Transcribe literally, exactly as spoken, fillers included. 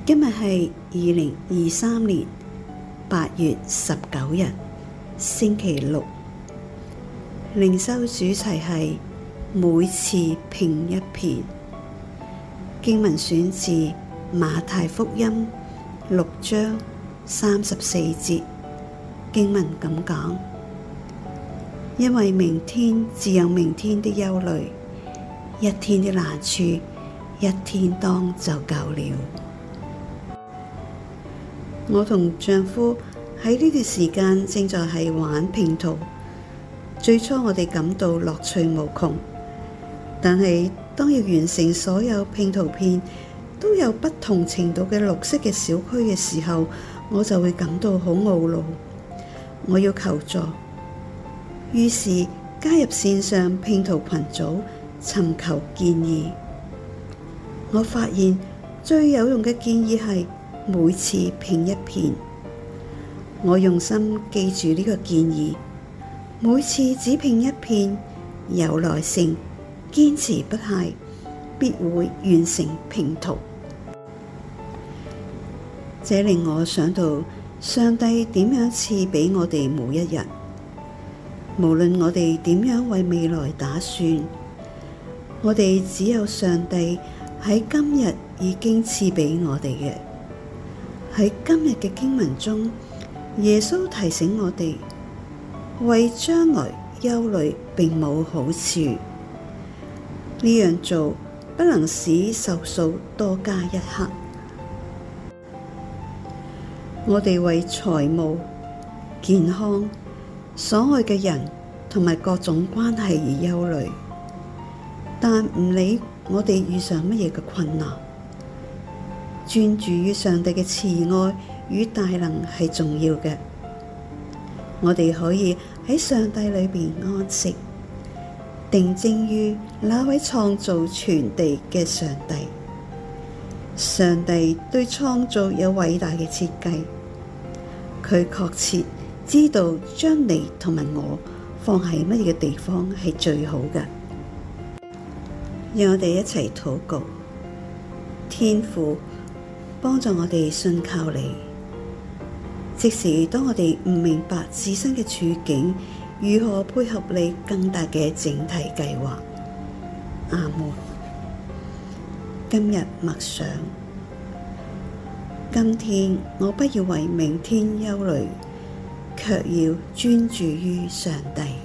今日係二零二三年八月十九日，星期六。靈修主題係每次拼一篇。經文選自馬太福音六章三十四節。經文咁講：因為明天自有明天的憂慮，一天的難處，一天當就夠了。我同丈夫喺呢段時間正在係玩拼圖。最初我哋感到樂趣無窮，但係當要完成所有拼圖片都有不同程度嘅綠色嘅小區嘅時候，我就會感到好懊惱。我要求助，於是加入線上拼圖群組，尋求建議。我發現最有用嘅建議係每次拼一片。我用心記住呢個建議，每次只拼一片，有耐性，堅持不懈，必會完成拼圖。這令我想到上帝點樣賜俾我哋每一日，無論我哋點樣為未來打算，我哋只有上帝喺今日已經賜俾我哋嘅。喺今日嘅經文中，耶穌提醒我哋，為將來憂慮並冇好處，呢樣做不能使壽數多加一刻。我哋為財務、健康、所愛嘅人同埋各種關係而憂慮，但唔理我哋遇上乜嘢嘅困難，專注於上帝嘅慈愛與大能係重要嘅。我哋可以喺上帝裏邊安息，定睛於那位創造全地嘅上帝。上帝對創造有偉大嘅設計，佢確切知道將你同埋我放喺乜嘢嘅地方係最好嘅。讓我哋一齊禱告。天父，幫助我哋信靠你，即使當我哋唔明白自身嘅處境，如何配合你更大嘅整體計劃。阿門。今日默想，今天我不要為明天憂慮，卻要專注於上帝。